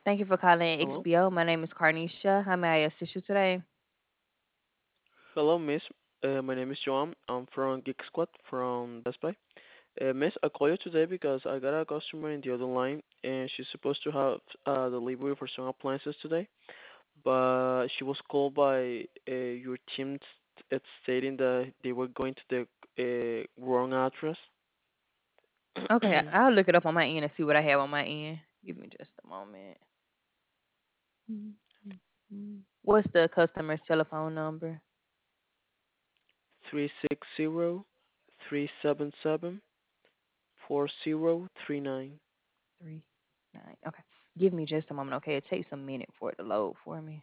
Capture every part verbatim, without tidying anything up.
Thank you for calling Hello. X B O. My name is Carnisha. How may I assist you today? Hello, Miss. Uh, my name is Joan. I'm from Geek Squad from Best Buy. Uh, Miss, I call you today because I got a customer in the other line, and she's supposed to have uh, delivery for some appliances today, but she was called by uh, your team t- stating that they were going to the uh, wrong address. Okay, I- I'll look it up on my end and see what I have on my end. Give me just a moment. Mhm. What's the customer's telephone number? Three six zero three seven seven four zero three nine. Three nine. Okay. Give me just a moment. Okay, it takes a minute for it to load for me.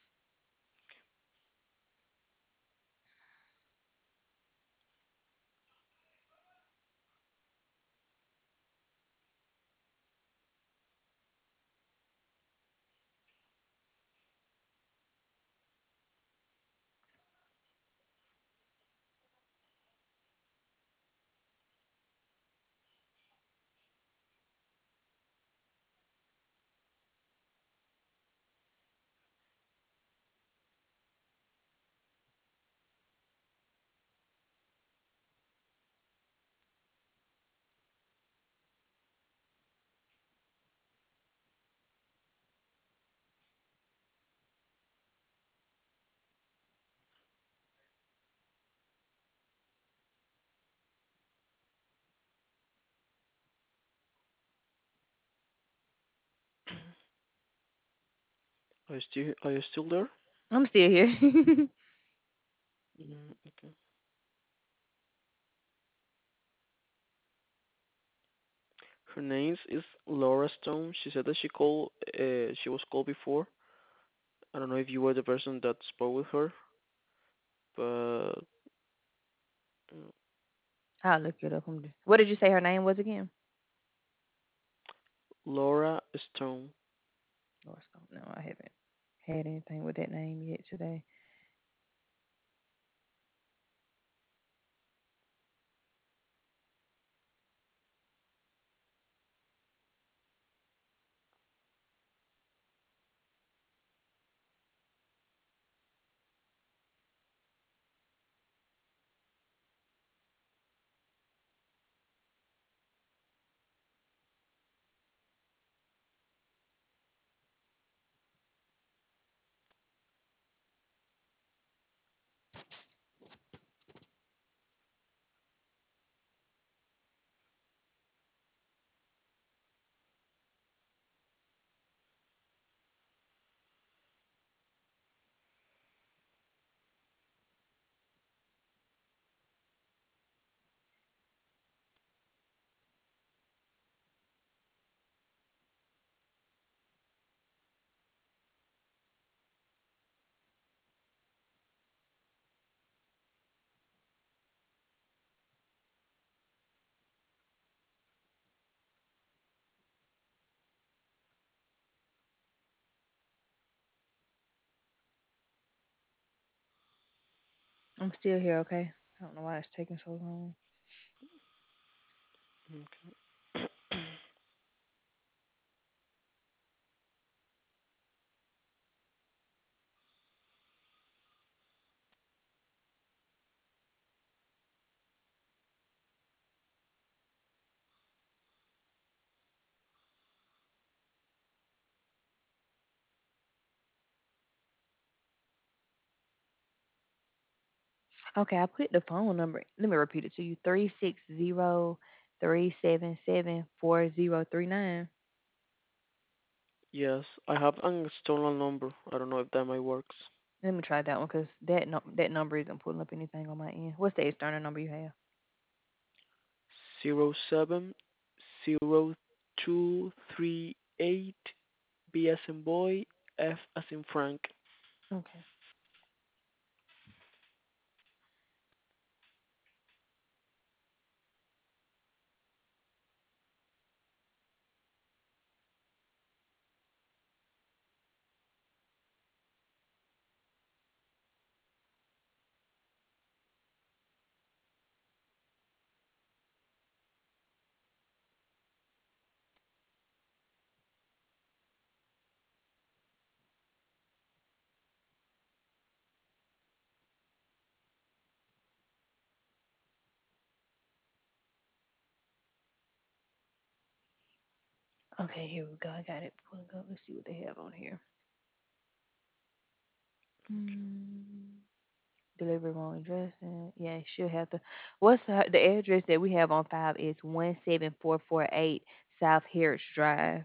Are you still Are you still there? I'm still here. Mm, okay. Her name is Laura Stone. She said that she called. Uh, she was called before. I don't know if you were the person that spoke with her, but uh, I'll look it up. I'm just- What did you say her name was again? Laura Stone. Laura Stone. No, I haven't had anything with that name yet today. I'm still here. Okay. I don't know why it's taking so long. Okay. Okay, I put the phone number. Let me repeat it to you: three six zero three seven seven four zero three nine. Yes, I have a stolen number. I don't know if that might works. Let me try that one because that no, that number isn't pulling up anything on my end. What's the external number you have? Zero seven zero two three eight B as in boy, F as in Frank. Okay. Okay, here we go. I got it pulled up. Let's see what they have on here. Mm, delivery wrong address. And yeah, she'll have to. What's the, the address that we have on file is one seven four four eight South Harris Drive.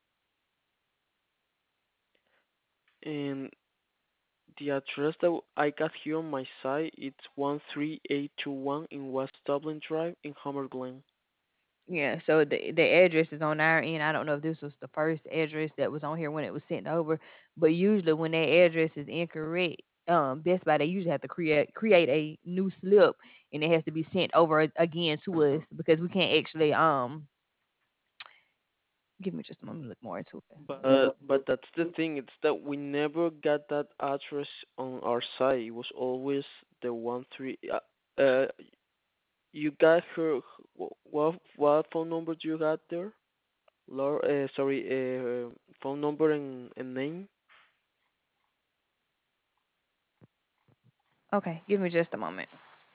And the address that I got here on my site, it's one three eight two one in West Dublin Drive in Hammer Glen. Yeah, so the the address is on our end. I don't know if this was the first address that was on here when it was sent over, but usually when that address is incorrect, um, Best Buy they usually have to create create a new slip and it has to be sent over a- again to us because we can't actually um. Give me just a moment to look more into it. But but that's the thing. It's that we never got that address on our site. It was always the one three. Uh, uh you got her. What what phone number do you got there? Laura, uh, sorry, uh, phone number and, and name. Okay, give me just a moment.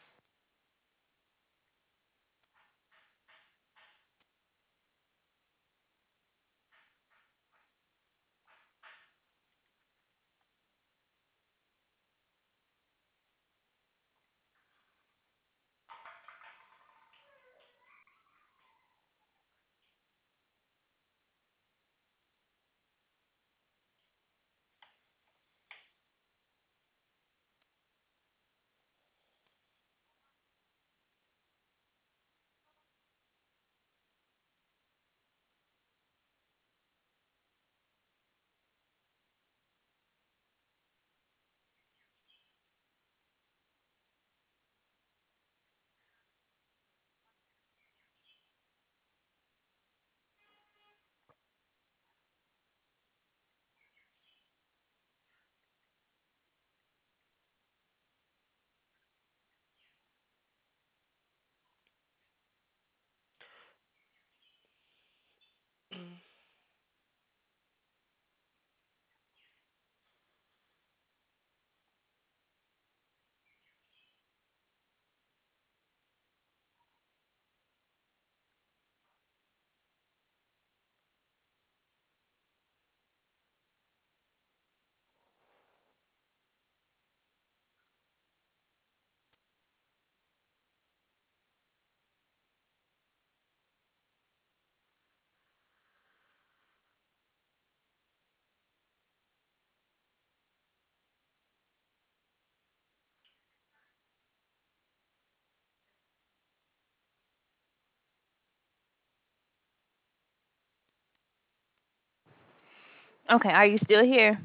Okay, are you still here?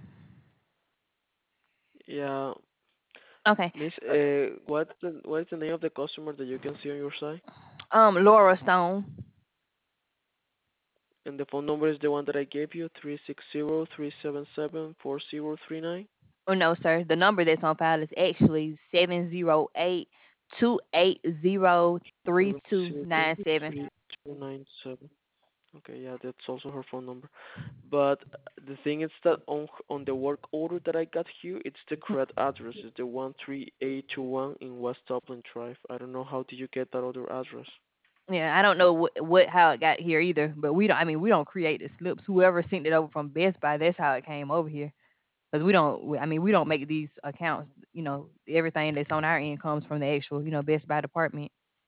Yeah, Okay. Miss. Uh, what's the what is the name of the customer that you can see on your site? Um, Laura Stone. And the phone number is the one that I gave you, three six zero three seven seven four zero three nine. Oh no, sir. The number that's on file is actually seven zero eight two eight zero three Seven two zero nine seven. three two nine seven. Okay, yeah, that's also her phone number. But the thing is that on on the work order that I got here, it's the correct address. It's the one three eight two one in West Dublin Drive. I don't know how did you get that other address. Yeah, I don't know what, what how it got here either, but we don't. I mean, we don't create the slips. Whoever sent it over from Best Buy, that's how it came over here. Because we don't. we- I mean, we don't make these accounts. You know, everything that's on our end comes from the actual, you know, Best Buy department.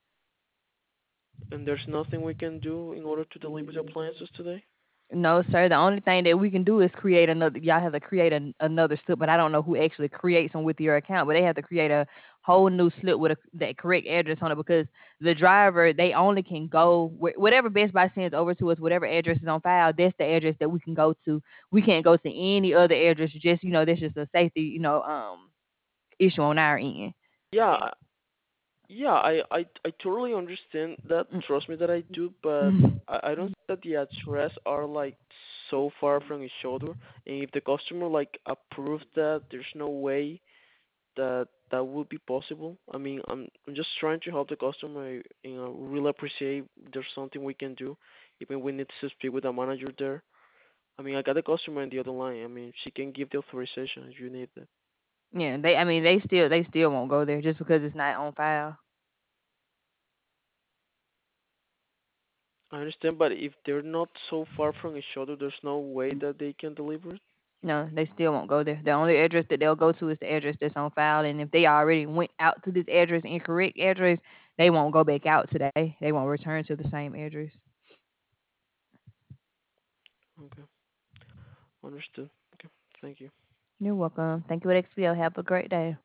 And there's nothing we can do in order to deliver the appliances today. No, sir. The only thing that we can do is create another. Y'all have to create an, another slip, but I don't know who actually creates them with your account. But they have to create a whole new slip with a, that correct address on it because the driver they only can go wh- whatever Best Buy sends over to us, whatever address is on file. That's the address that we can go to. We can't go to any other address. Just you know, that's just a safety you know um issue on our end. Yeah, yeah, I, I, I totally understand that. Mm. Trust me that I do, but Mm. I, I don't think that the address are like so far from each other. And if the customer like approves that, there's no way that that would be possible. I mean, I'm I'm just trying to help the customer. You know, really appreciate there's something we can do. Even we need to speak with the manager there. I mean, I got the customer in the other line. I mean, she can give the authorization if you need that. Yeah, they. I mean, they still they still won't go there just because it's not on file. I understand, but if they're not so far from each other, there's no way that they can deliver it. No, they still won't go there. The only address that they'll go to is the address that's on file, and if they already went out to this address, incorrect address, they won't go back out today. They won't return to the same address. Okay, understood. Okay, thank you. You're welcome. Thank you, X P O. Have a great day.